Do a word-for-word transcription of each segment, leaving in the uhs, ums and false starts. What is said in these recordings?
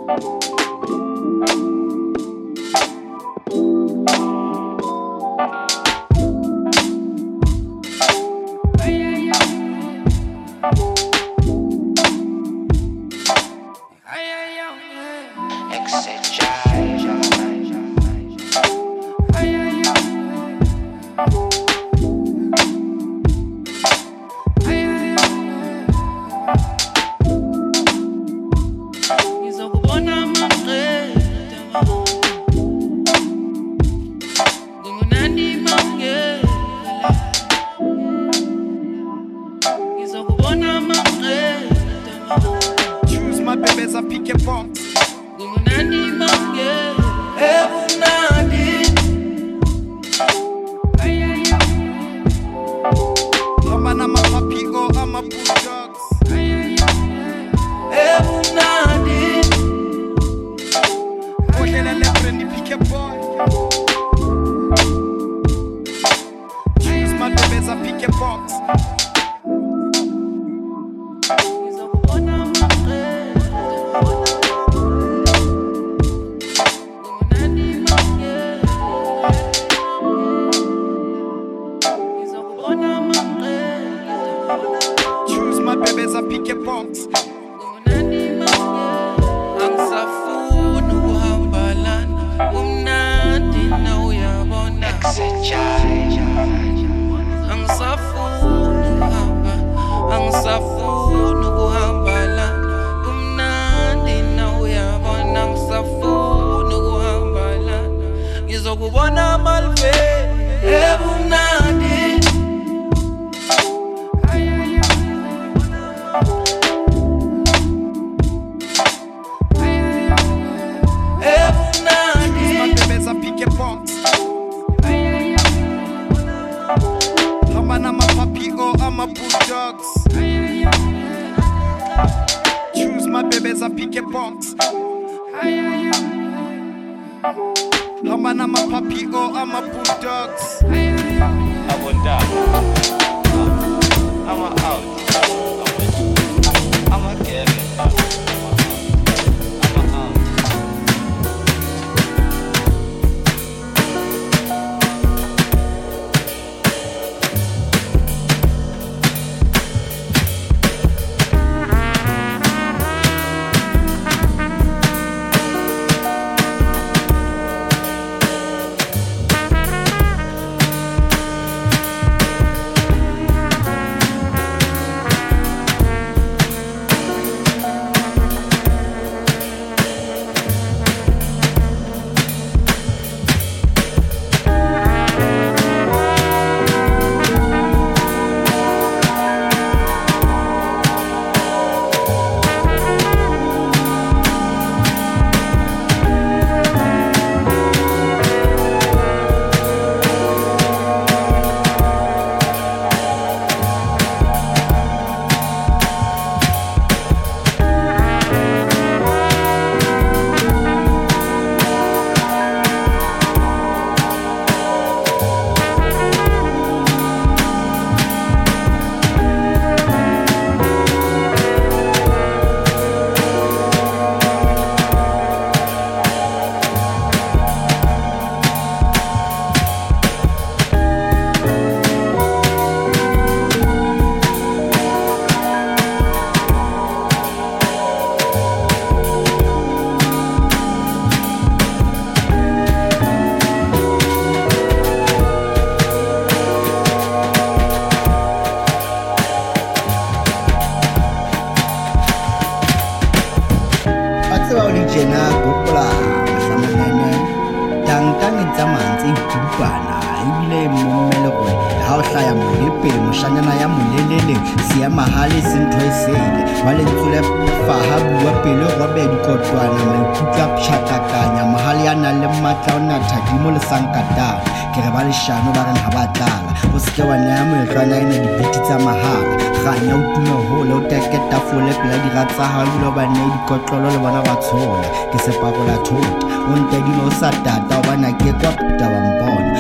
Shano ba rena ba tlala o se ke wa naya moetlwana ene dibiti tsa mahala ganya o tume hole o teke tafole pela diratsa ha lo ba ne dikotlolo le bona ba tshola ke sepabola thota o ntedile o sa tata o bana ke kwa puta ba mbona ha o ntla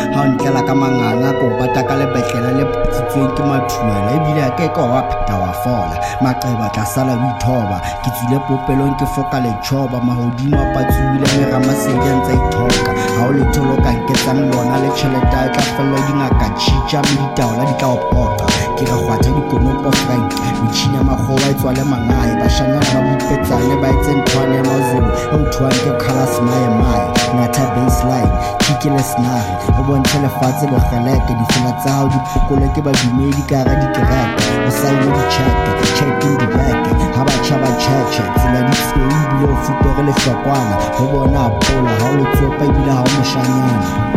tlela ka manganga ko bata ka lebetlela le putsitsweng ke mathuela ebile a ke ka wa pheta wa fola maqeba tla sala o ithoba ke tswile popelong ke foka le choba mahodimo a patsubile le ramasedi ntse ithoka ha o le tholoka nketsang lona le tšhelete a tla fella dingaka chicha le ditaola di tla o poka ke re gwatha dikonopo frank metšhini magowa e tswa le mangae bashanyana ba bupetsane ba etse nthwane ya mazulu e o thuwang ke colors mae mae ngata baseline kikele snare o bontshe lefatshe bogelete difela tsa hao dipokolo ke badumedi ka hara dikereke o saene dicheke checking dibeke ha batjha ba cheche tsela di tsweng ebile o futore lehlokwana ho bona apola ha o le tsopa ebile ha o moshanyana.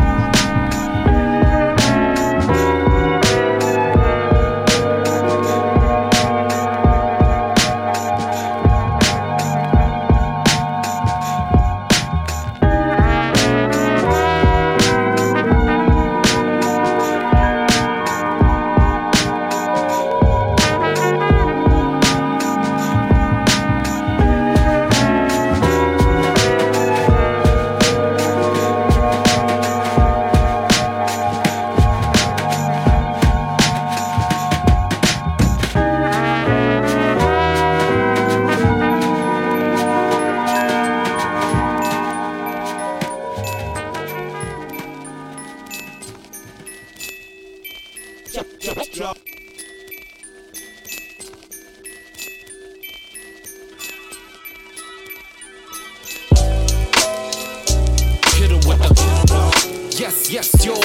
Yes, yes, yo,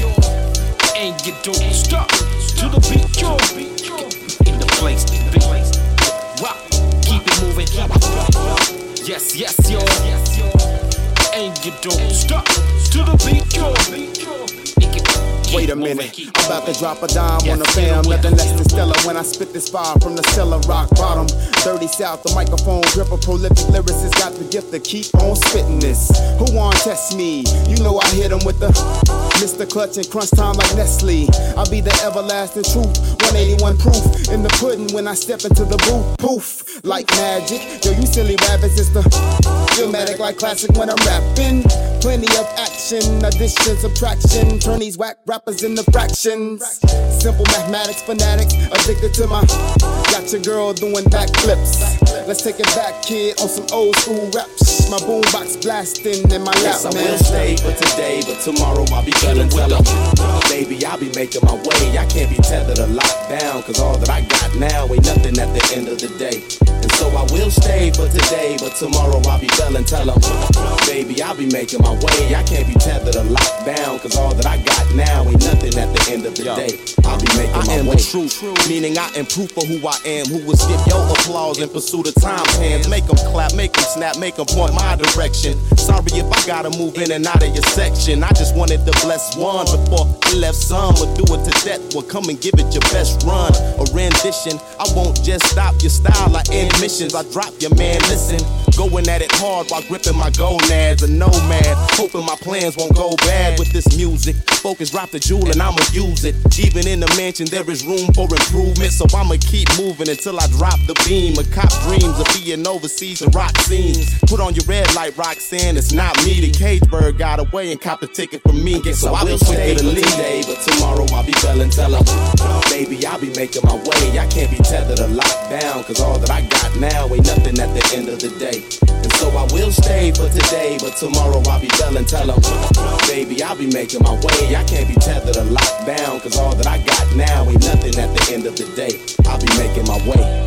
and you don't stop to the beat, yo, in the place to be. Wow, keep it moving. Yes, yes, yo, and you don't stop to the beat, yo. Wait a minute, I'm about to drop a dime on the fam. Nothing less than stellar when I spit this fire from the cellar, rock bottom. Dirty South, the microphone grip, a prolific lyricist. Got the gift to keep on spitting this. Who want to test me? You know I hit him with the Mister Clutch and crunch time like Nestle. I'll be the everlasting truth, one eighty-one proof in the pudding when I step into the booth. Poof, like magic. Yo, you silly rabbits, it's the dramatic like classic when I'm rapping. Plenty of action, addition, subtraction. Turn these whack rappers into fractions. Simple mathematics, fanatics, addicted to my. Got your girl doing backflips. Let's take it back, kid, on some old school raps. My boombox blasting in my lap, yes, I man. will stay for today, but tomorrow I'll be better tell them. Baby, I'll be making my way. I can't be tethered or locked down, cause all that I got now ain't nothing at the end of the day. And so I will stay for today, but tomorrow I'll be belling, tell them. Baby, I'll be making my way. I can't be tethered or locked down, cause all that I got now ain't nothing at the end of the day. I'll be making I my am way. the truth, meaning I am proof of who I am. Who will skip your applause in pursuit of time's hands. Make them clap, make them snap, make them point my direction. Sorry if I gotta move in and out of your section. I just wanted to bless one before I left some. Would do it to death, well come and give it your best run. A rendition, I won't just stop your style. I end missions, I drop your man, listen. Going at it hard while gripping my gonads. A nomad, hoping my plans won't go bad with this music. Focus, drop the jewel and I'ma use it. Even in the mansion there is room for improvement, so I'ma keep moving until I drop the beam. A cop dreams of being overseas and rock scenes. Put on your red light, Roxanne, it's not me. The cage bird got away and copped a ticket from me. Guess So I I will was stay quicker to for leave. today, but tomorrow I'll be belling, tell them. Baby, I'll be making my way. I can't be tethered or locked down, cause all that I got now ain't nothing at the end of the day. And so I will stay for today, but tomorrow I'll be belling, tell them. Baby, I'll be making my way. I can't be tethered or locked down, cause all that I got now ain't nothing at the end of the day. I'll be making my way.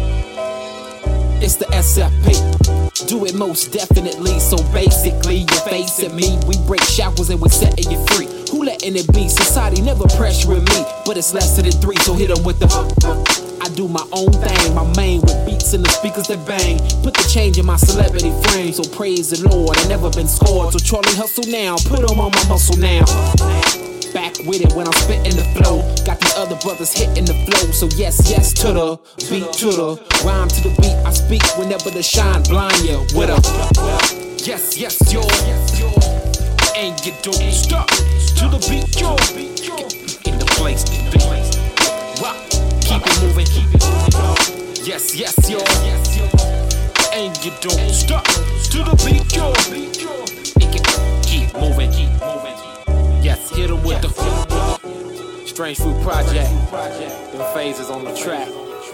It's the S F P. Do it most definitely. So basically, you're facing me. We break shackles and we're setting you free. Who letting it be? Society never pressuring me, but it's less than three, so hit them with the. I do my own thing, my main with beats and the speakers that bang. Put the change in my celebrity frame, so praise the Lord. I never been scored, so Charlie hustle now. Put them on my muscle now. Back with it when I'm spitting the flow. Got these other brothers hitting the flow. So yes, yes to the beat, to the rhyme, to the beat. I speak whenever the shine blind you with a yes, yes, yo. And you don't stop to the beat, yo. In the place to be. Wow, keep it moving. Yes, yes, yo. And you don't stop to the beat, yo. Keep moving, keep moving. Yes, hit 'em with the Strange Fruit Project. Them phases on the track.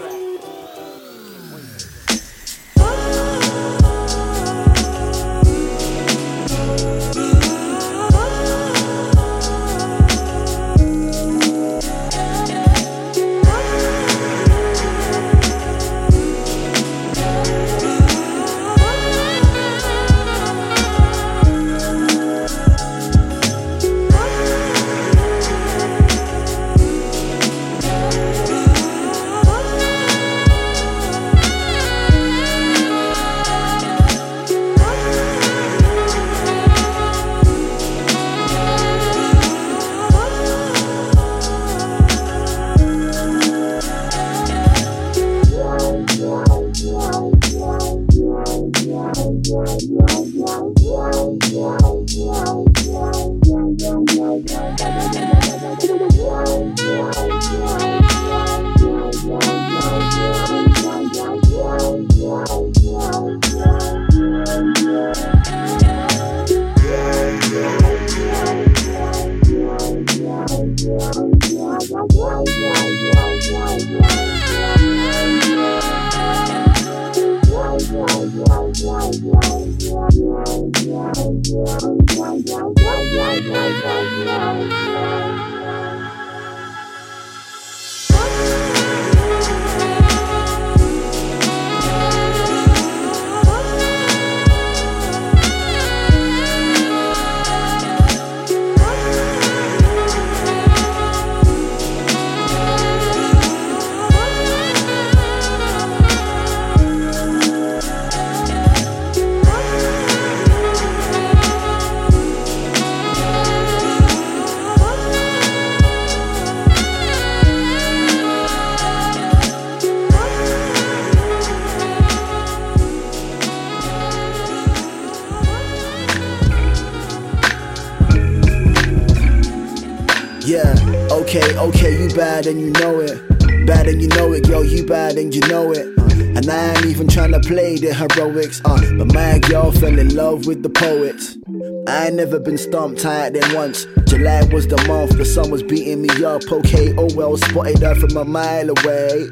Yeah, okay, okay, you bad and you know it. Bad and you know it, girl, you bad and you know it. Uh, and I ain't even tryna play the heroics. Uh, but my girl fell in love with the poets. I ain't never been stumped tired than once. July was the month, the sun was beating me up. Okay, oh well, spotted her from a mile away.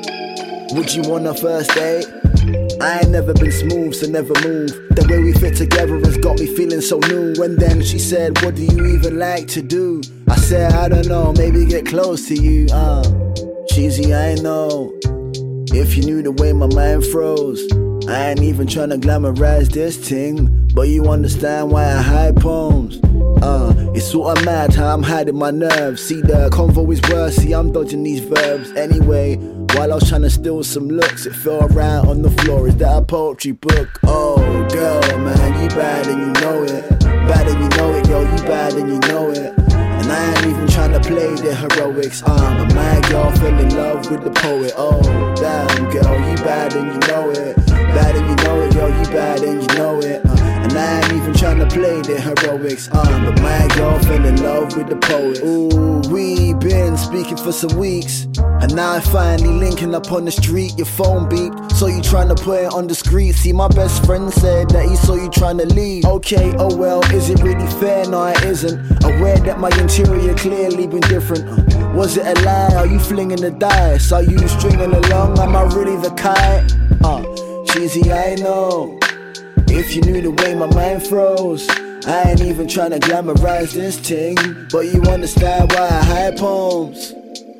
Would you want a first date? I ain't never been smooth, so never move. The way we fit together has got me feeling so new. When then she said, what do you even like to do? I said, I don't know, maybe get close to you. Uh, cheesy, I know. If you knew the way my mind froze. I ain't even tryna glamorize this thing, but you understand why I hide poems. Uh, it's sorta mad how I'm hiding my nerves. See, the convo is worse, see I'm dodging these verbs. Anyway, while I was trying to steal some looks, it fell right on the floor. Is that a poetry book? Oh, girl, man, you bad and you know it. Bad and you know it, yo, you bad and you know it. And I ain't even trying to play the heroics. Uh, but my girl fell in love with the poet. Oh, damn, girl, you bad and you know it. Bad and you know it, yo, you bad and you know it. Uh, and I ain't even trying to play the heroics. Uh, but my girl fell in love with the poet. Ooh, we been speaking for some weeks. And now I finally linking up on the street. Your phone beeped, so you trying to put it on the screen. See, my best friend said that he saw you trying to leave. Okay, oh well, is it really fair? No, it isn't. Aware that my interior clearly been different. uh, Was it a lie? Are you flinging the dice? Are you stringing along? Am I really the kite? Uh, cheesy, I know. If you knew the way my mind froze. I ain't even trying to glamorize this thing, but you understand why I hide poems.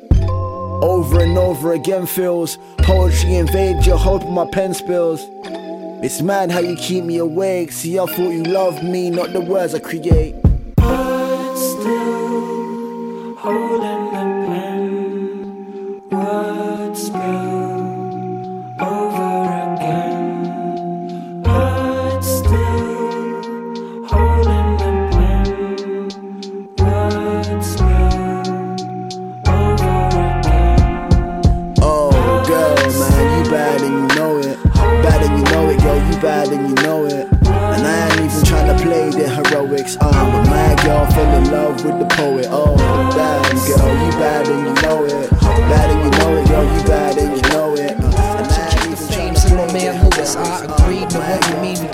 Over and over again feels poetry invade your hope my pen spills. It's mad how you keep me awake. See, I thought you loved me, not the words I create. But still holding the pen, words spill over again. But still holding the pen, words spill over again. Oh, girl, man, you bad and you know it. Bad and you know it, girl, you bad and you know it. And I ain't even trying to play the heroics. Uh, but my girl fell in love with the poet. Oh, damn, girl, you bad and you know it. Bad and you know it, girl, you bad and you know it. Uh, and I ain't even trying to play the heroics. I agree to what you mean because we live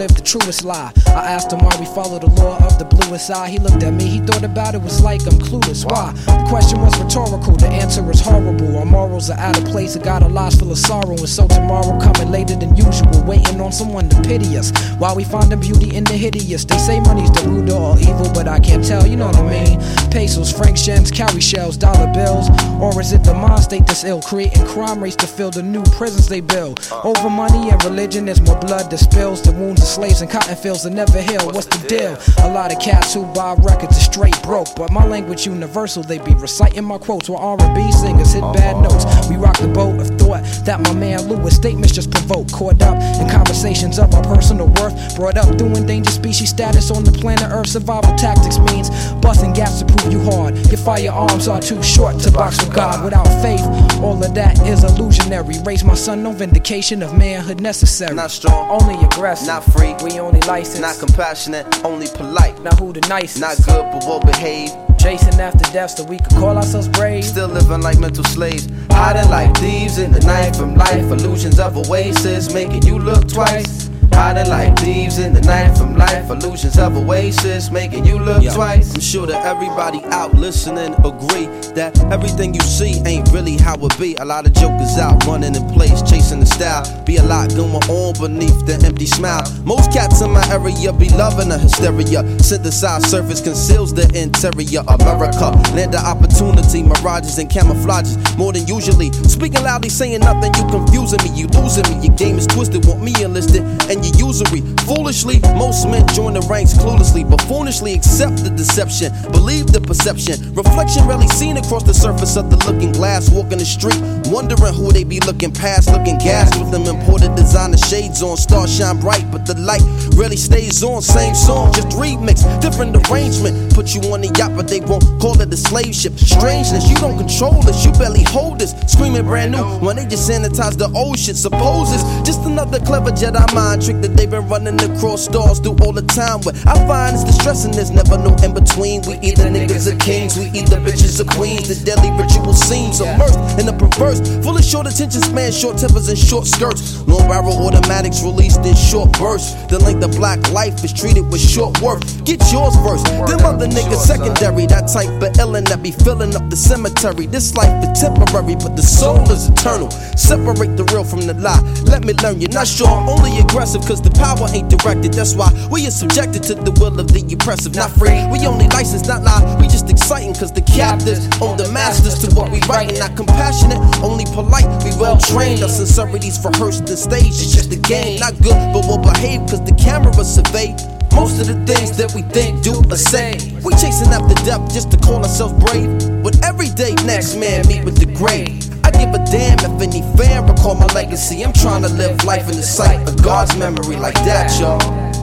live the truest lie. I asked him why we follow the law of the bluest eye. He looked at me, he thought about it, was like I'm clueless. Why? The question was rhetorical, the answer is horrible. Our morals are out of place, I got our lives full of sorrow. And so tomorrow coming later than usual, waiting on someone to pity us while we finding beauty in the hideous. They say money's the root of all evil, but I can't tell, you know what I mean. Pesos, franc gems, cowrie shells, dollar bills. Or is it the mind state that's ill, creating crime rates to fill the new prisons they build? Over money and religion, there's more blood that spills. The wounds of slaves and cotton fields that never heal. What's the deal? A lot of cats who buy records are straight broke, but my language universal. They be reciting my quotes while R and B singers hit bad notes. We rock the boat of thought that my man Lewis statements just provoke. Caught up in conversations of our personal worth, brought up through endangered species status on the planet Earth. Survival tactics means busting gaps to prove you hard. Your firearms are too short to box with God. Without faith, all of that is illusionary. Raise my son, no vindication of manhood necessary. Not strong, only aggressive, not free, we only licensed. Not compassionate, only polite. Now who the nicest? Not good but well behaved. Chasing after death so we could call ourselves brave. Still living like mental slaves, hiding like thieves in the night from life. Illusions of oasis making you look twice. Hiding like thieves in the night from life. Illusions of oasis making you look yeah. twice. I'm sure that everybody out listening agree that everything you see ain't really how it be. A lot of jokers out running in place, chasing the style. Be a lot going on beneath the empty smile. Most cats in my area be loving the hysteria. Synthesized surface conceals the interior. America, land of opportunity, mirages and camouflages more than usually. Speaking loudly, saying nothing, you confusing me, you losing me. Your game is twisted, want me enlisted, and you usury. Foolishly, most men join the ranks cluelessly, but foolishly accept the deception, believe the perception. Reflection rarely seen across the surface of the looking glass. Walking the street, wondering who they be looking past. Looking gas with them imported designer shades on. Stars shine bright, but the light rarely stays on. Same song, just remix, different arrangement. Put you on the yacht, but they won't call it a slave ship. Strangeness, you don't control this, you barely hold this. Screaming brand new when they just sanitize the old shit. Suppose it's just another clever Jedi mind trick that they've been running across stars through all the time. What I find is distressing, there's never no in between. We either niggas or kings, we either bitches or queens. The deadly ritual seems immersed in the perverse, full of short attention span, short tempers and short skirts. Long barrel automatics released in short bursts. The length of black life is treated with short worth. Get yours first, them other niggas secondary. That type of illin' that be filling up the cemetery. This life is temporary, but the soul is eternal. Separate the real from the lie. Let me learn you're not sure, I'm only aggressive cause the power ain't directed. That's why we are subjected to the will of the oppressive. Not free, we only license, not lie. We just exciting cause the captives own the masters to what we writing. Not compassionate, only polite. We well trained, our sincerities rehearsed the stage. It's just a game, not good but well behaved cause the camera survey most of the things that we think, do, or say. We chasing after death just to call ourselves brave. With every day, next man meet with the grave. I give a damn if any fan recall my legacy. I'm trying to live life in the sight of God's memory like that, y'all.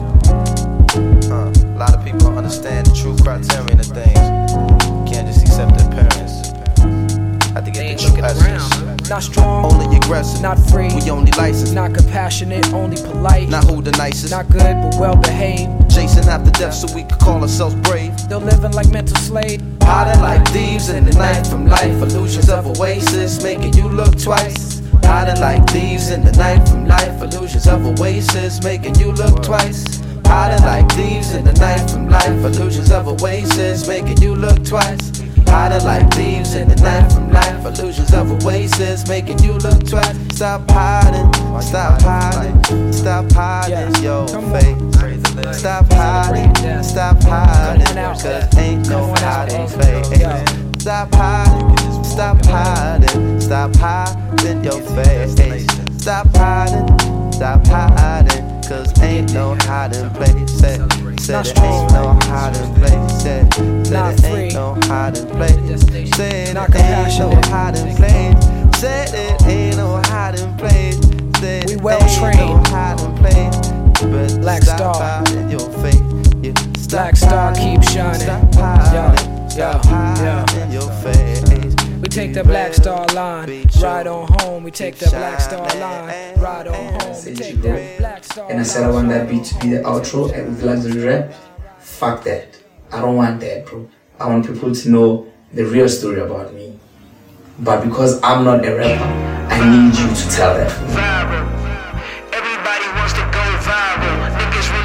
Uh, a lot of people don't understand the true criterion of things. Can't just accept the appearance. Have to get the true essence. Not strong, only aggressive. Not free, we only licensed. Not compassionate, only polite. Not who the nicest. Not good, but well behaved. Chasing after death so we could call ourselves brave. Still living like mental slaves. Hiding like thieves in the night from life. Illusions of oasis making you look twice. Hiding like thieves in the night from life. Illusions of oasis making you look twice. Hiding like thieves in the night from life. Illusions of oasis making you look twice. Hiding like thieves in the night from life. Illusions of oasis making you look twice. Stop hiding, stop hiding, stop hiding your face. Stop hiding, stop hiding, cause ain't no hiding face. Stop hiding, stop hiding, stop hiding your face. Stop hiding, stop hiding, cause ain't no hiding place. Said, said it ain't no hiding place. Said, said it ain't no hiding place. Said it ain't no hiding place. Said it ain't no hiding place. Said we well trained. Hiding place. But Black stop Star. hiding your face. Yeah. Black Star keep shining. Stop hiding, Yeah, stop yeah, hiding your face. We take the Black Star line, ride on home. We take the Black Star line, ride on home. We take that Black Star line. And I said I want that beat to be the outro and with luxury rap. Fuck that. I don't want that, bro. I want people to know the real story about me. But because I'm not a rapper, I need you to tell that for me. Viral. Everybody wants to go viral. Niggas really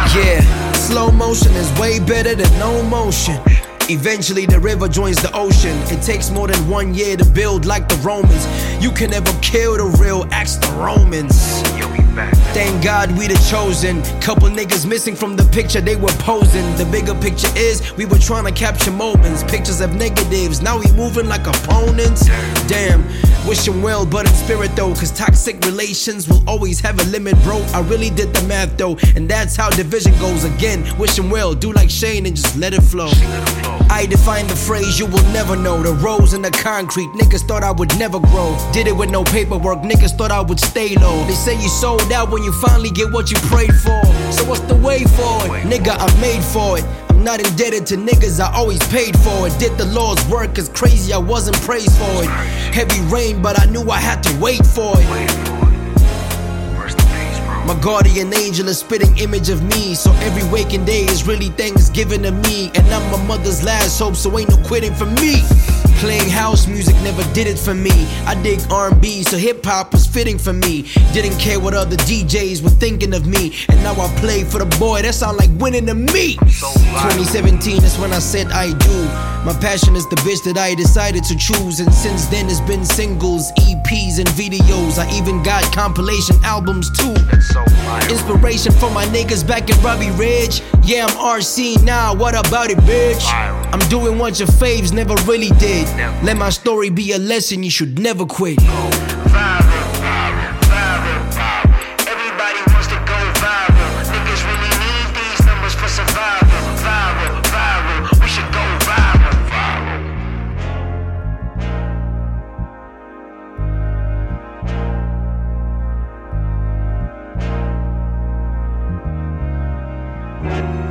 Yeah, slow motion is way better than no motion. Eventually the river joins the ocean. It takes more than one year to build like the Romans. You can never kill the real, ask the Romans. Thank God we the chosen. Couple niggas missing from the picture they were posing. The bigger picture is we were trying to capture moments. Pictures of negatives, now we moving like opponents. Damn, wish him well but in spirit though, cause toxic relations will always have a limit, bro. I really did the math though, and that's how division goes. Again, wish him well, do like Shane and just let it flow. I define the phrase you will never know. The rose in the concrete, niggas thought I would never grow. Did it with no paperwork, niggas thought I would stay low. They say you sold out when you finally get what you prayed for. So what's the way for it? Nigga, I'm made for it. I'm not indebted to niggas, I always paid for it. Did the Lord's work, cause crazy I wasn't praised for it. Heavy rain, but I knew I had to wait for it. My guardian angel is spitting image of me, so every waking day is really Thanksgiving to me. And I'm my mother's last hope, so ain't no quitting for me. Playing house music never did it for me. I dig R and B, so hip-hop was fitting for me. Didn't care what other D Js were thinking of me. And now I play for the boy, that sound like winning to me. twenty seventeen is when I said I do. My passion is the bitch that I decided to choose. And since then it's been singles, E Ps and videos. I even got compilation albums too. Inspiration for my niggas back in Robbie Ridge. Yeah, I'm R C now, what about it, bitch? I'm doing what your faves never really did. Let my story be a lesson, you should never quit. Viral, viral, viral. Everybody wants to go viral. Niggas really need these numbers for survival. Viral, viral. We should go viral, viral.